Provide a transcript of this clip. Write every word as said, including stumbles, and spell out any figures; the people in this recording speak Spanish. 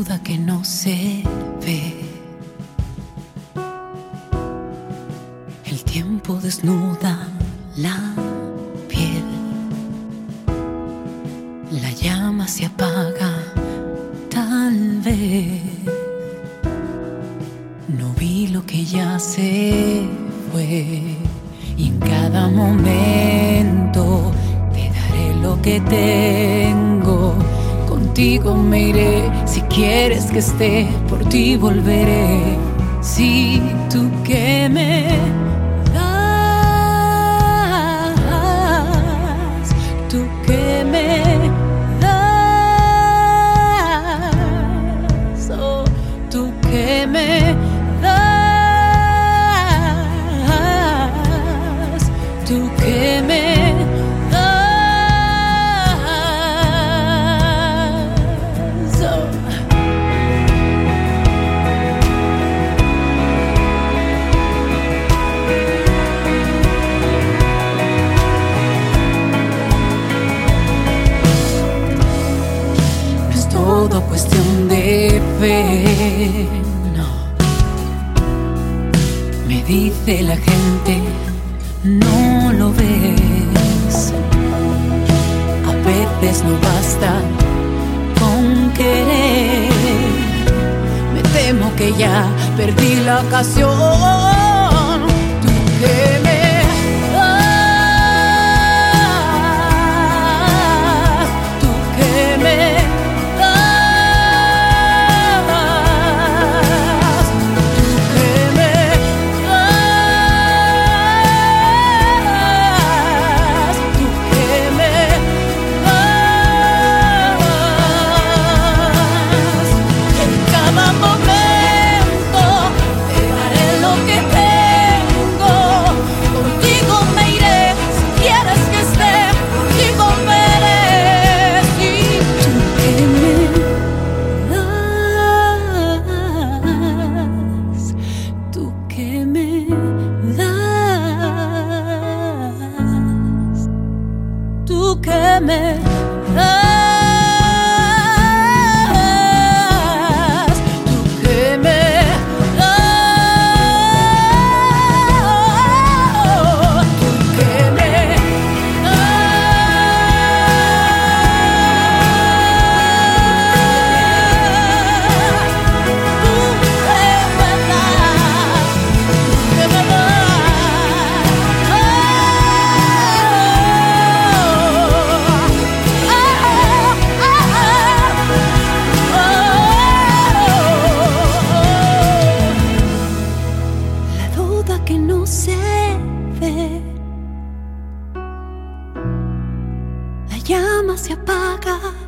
duda que no se ve. El tiempo desnuda la piel, la llama se apaga, tal vez. No vi lo que ya se fue, y en cada momento te daré lo que tengo. Contigo me iré, si quieres que esté, por ti volveré. Si tú que me das, tú que me das, oh, tú que me das, tú que me das, oh. No es todo cuestión de fe, no. Me dice la gente, no lo ves. A veces no basta con querer. Me temo que ya perdí la ocasión. Tú que me das, tú que me das, tú que me das, tú que me das. En cada momento te daré lo que tengo. Contigo me iré, si quieres que esté, contigo veré. Si tú que me das, tú que me das, tú que me das, tú que me das, tú que me la duda que no se ve, la llama se apaga.